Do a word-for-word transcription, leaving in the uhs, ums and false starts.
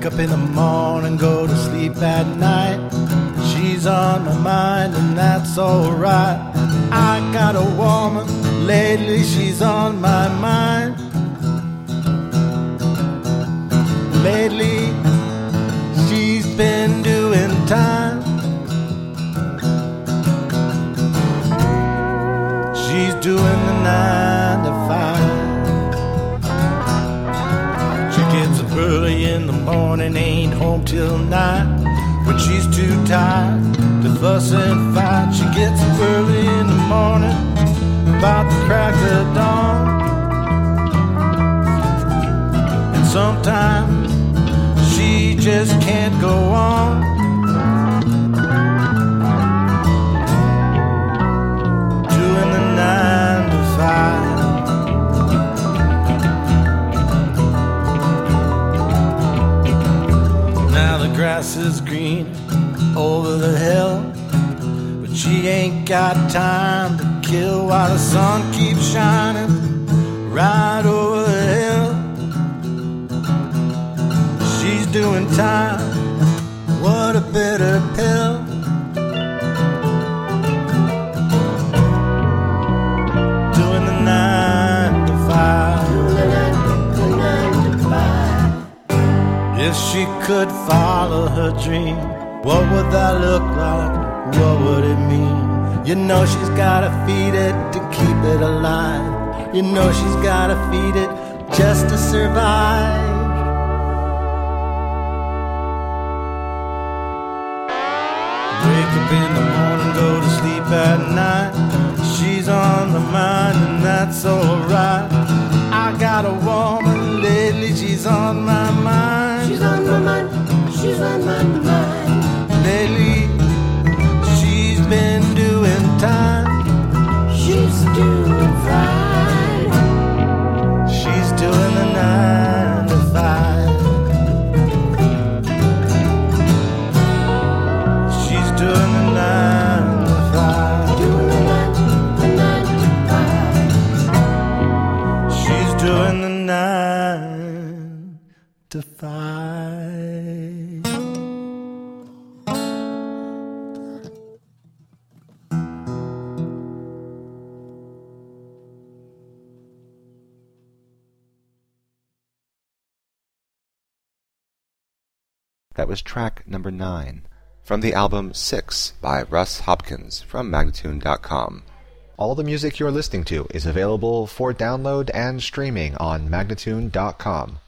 Wake up in the morning, go to sleep at night. She's on my mind and that's alright. I got a woman, lately she's on my mind. Lately she's been doing time. She's doing the nine to five. She gets up early in the morning, ain't home till nine. When she's too tired to fuss and fight, she gets up early in the morning, about the crack of dawn. And sometimes she just can't go on. Doing the nine to five. Now the grass is green over the hill, but she ain't got time to kill while the sun keeps shining right over the hill. She's doing time, what a bitter pill. Doing the nine to five. Doing the nine, the nine to five. If she could follow her dream, what would that look like? What would it mean? You know she's gotta feed it to keep it alive. You know she's gotta feed it just to survive. Wake up in the morning, go to sleep at night. She's on the mind and that's alright. I got a woman, lately she's on my mind. She's on my mind, she's on my mind. Lately she's been doing time. She's doing fine. She's doing the nine to five. She's doing the nine to five. Doing the nine, the nine to five. She's doing the nine to five. That was track number nine from the album Six by Russ Hopkins from Magnatune dot com. All the music you're listening to is available for download and streaming on Magnatune dot com.